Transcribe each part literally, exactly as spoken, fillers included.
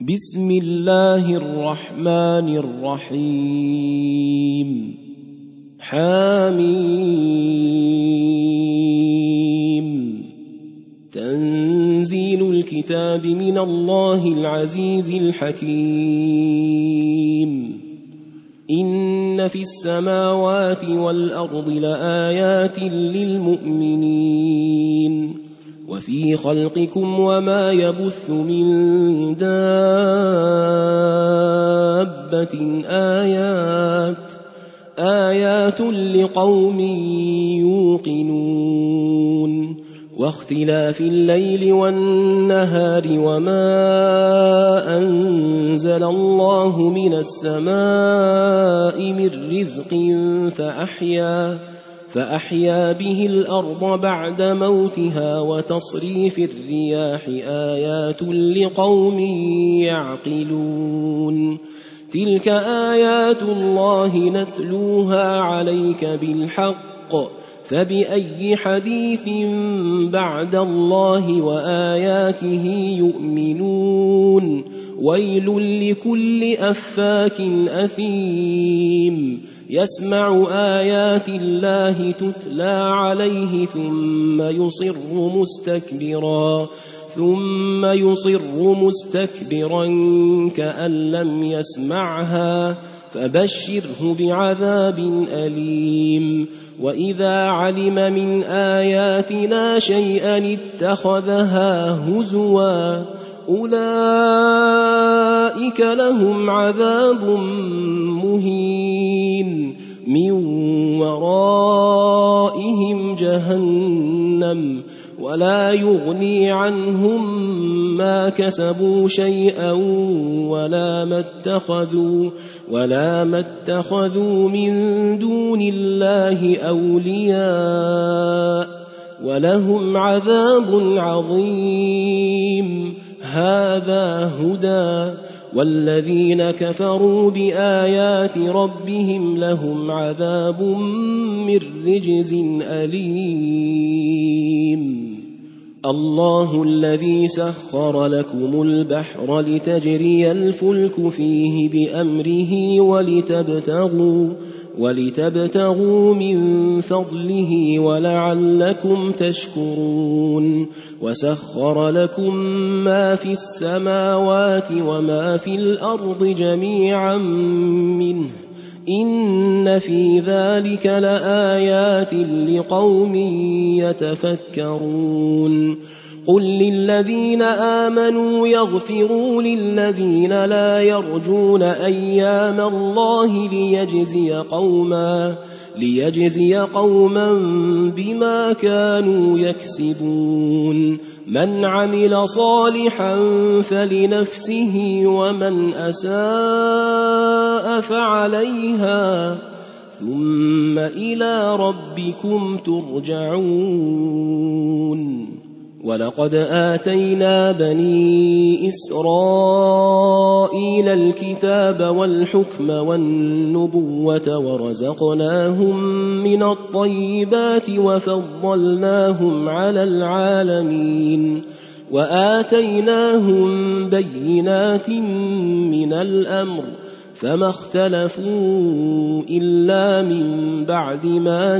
بسم الله الرحمن الرحيم حميم تنزيل الكتاب من الله العزيز الحكيم إن في السماوات والأرض لآيات للمؤمنين وفي خلقكم وما يبث من دابة آيات آيات لقوم يوقنون واختلاف الليل والنهار وما أنزل الله من السماء من رزق فأحيا فأحيا به الأرض بعد موتها وتصريف الرياح آيات لقوم يعقلون تلك آيات الله نتلوها عليك بالحق فبأي حديث بعد الله وآياته يؤمنون ويل لكل أفاك أثيم يسمع آيات الله تتلى عليه ثم يصر مستكبرا ثم يصر مستكبرا كأن لم يسمعها فبشره بعذاب أليم وإذا علم من آياتنا شيئا اتخذها هزوا أولئك لهم عذاب مهين من ورائهم جهنم ولا يغني عنهم ما كسبوا شيئا ولا ما اتخذوا ولا ما اتخذوا من دون الله أولياء ولهم عذاب عظيم هذا هدى والذين كفروا بآيات ربهم لهم عذاب من رجز أليم الله الذي سخر لكم البحر لتجري الفلك فيه بأمره ولتبتغوا ولتبتغوا من فضله ولعلكم تشكرون وسخر لكم ما في السماوات وما في الأرض جميعا منه إن في ذلك لآيات لقوم يتفكرون قل للذين آمنوا يغفروا للذين لا يرجون أيام الله ليجزي قوما ليجزي قوما بما كانوا يكسبون من عمل صالحا فلنفسه ومن أساء فعليها ثم إلى ربكم ترجعون ولقد آتينا بني إسرائيل الكتاب والحكم والنبوة ورزقناهم من الطيبات وفضلناهم على العالمين وآتيناهم بينات من الأمر فما اختلفوا إلا من بعد ما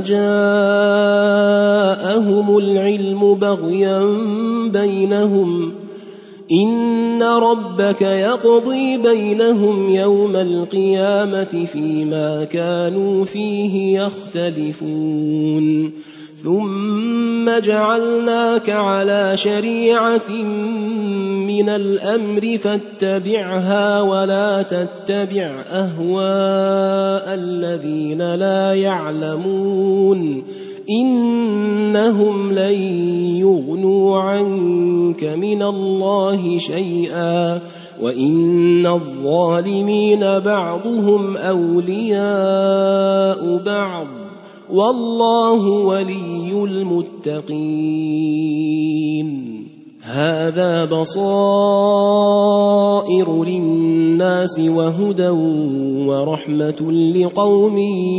جاءهم العلم بغيا بينهم إن ربك يقضي بينهم يوم القيامة فيما كانوا فيه يختلفون ثم جعلناك على شريعة من الأمر فاتبعها ولا تتبع أهواء الذين لا يعلمون إنهم لن يغنوا عنك من الله شيئا وإن الظالمين بعضهم أولياء بعض والله ولي المتقين هذا بصائر للناس وهدى ورحمة لقوم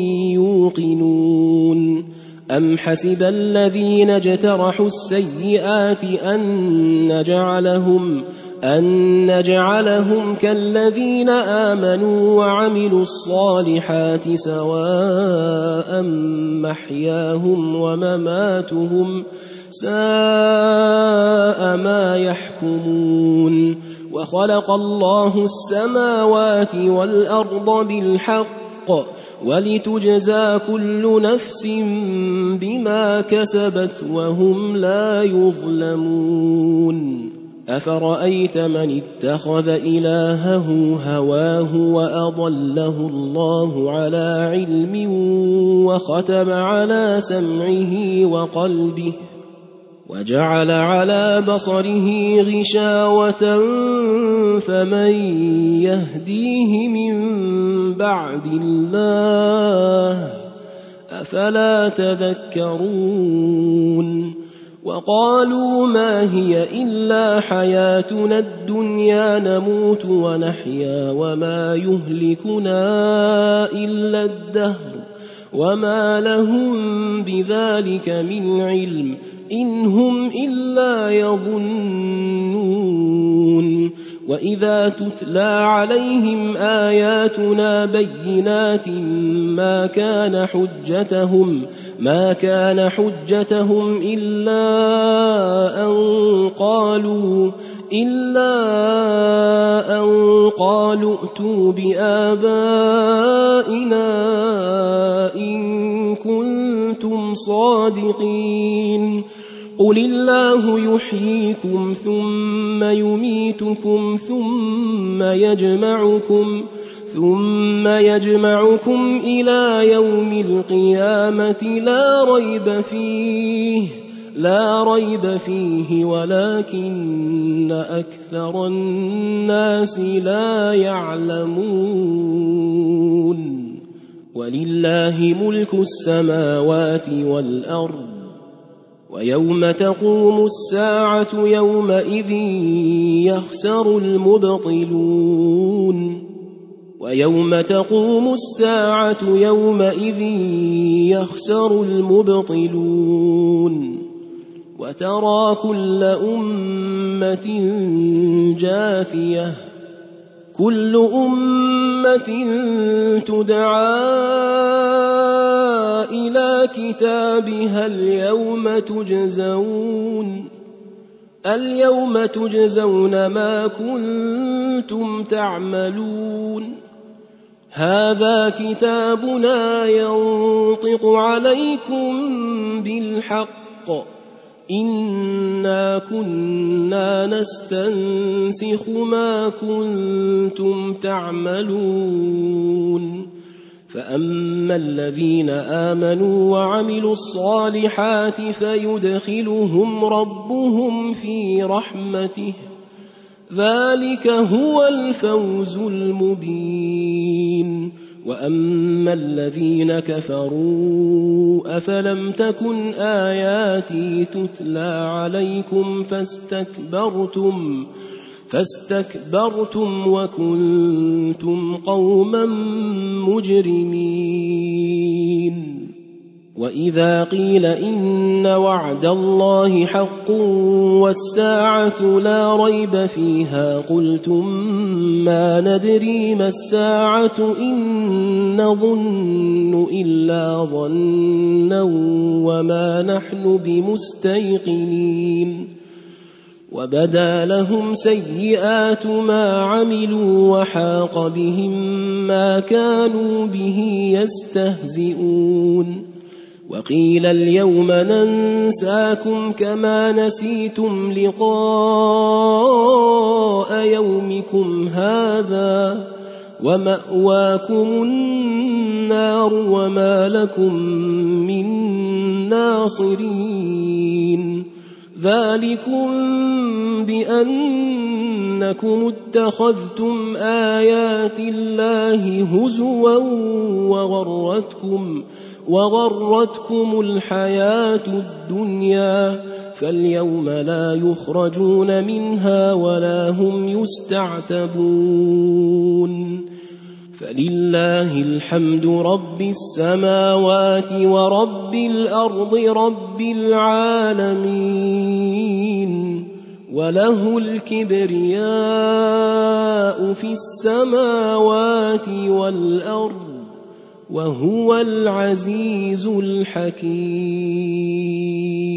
يوقنون أم حسب الذين اجترحوا السيئات أن نجعلهم أن نجعلهم كالذين آمنوا وعملوا الصالحات سواء محياهم ومماتهم ساء ما يحكمون وخلق الله السماوات والأرض بالحق ولتجزى كل نفس بما كسبت وهم لا يظلمون أفرأيت من اتخذ إلهه هواه وأضله الله على علم وختم على سمعه وقلبه وجعل على بصره غشاوة فمن يهديه من بعد الله أفلا تذكرون وقالوا ما هي إلا حياتنا الدنيا نموت ونحيا وما يهلكنا إلا الدهر وما لهم بذلك من علم إن هم إلا يظنون وإذا تتلى عليهم آياتنا بينات ما كان حجتهم ما كان حجتهم إلا أن قالوا إلا أن قالوا ائتوا بآبائنا إن كنتم صادقين قل الله يحييكم ثم يميتكم ثم يجمعكم ثم يجمعكم إلى يوم القيامة لا ريب فيه لا ريب فيه ولكن أكثر الناس لا يعلمون ولله ملك السماوات والأرض ويوم تقوم الساعة يومئذ يخسر المبطلون ويوم تقوم الساعة يومئذ يخسر المبطلون وترى كل أمة جاثية كل أمة تدعى إلى كتابها اليوم تجزون اليوم تجزون ما كنتم تعملون هذا كتابنا ينطق عليكم بالحق إنا كنا نستنسخ ما كنتم تعملون فأما الذين آمنوا وعملوا الصالحات فيدخلهم ربهم في رحمته ذلك هو الفوز المبين وأما الذين كفروا أفلم تكن آياتي تتلى عليكم فاستكبرتم فاستكبرتم وكنتم قوما مجرمين وإذا قيل إن وعد الله حق والساعة لا ريب فيها قلتم ما ندري ما الساعة إن نظن إلا ظنا وما نحن بمستيقنين وبدا لهم سيئات ما عملوا وحاق بهم ما كانوا به يستهزئون وقيل اليوم ننساكم كما نسيتم لقاء يومكم هذا ومأواكم النار وما لكم من ناصرين ذلكم بأنكم اتخذتم آيات الله هزوا وغرتكم وغرتكم الحياة الدنيا فاليوم لا يخرجون منها ولا هم يستعتبون فلله الحمد رب السماوات ورب الأرض رب العالمين وله الكبرياء في السماوات والأرض وهو العزيز الحكيم.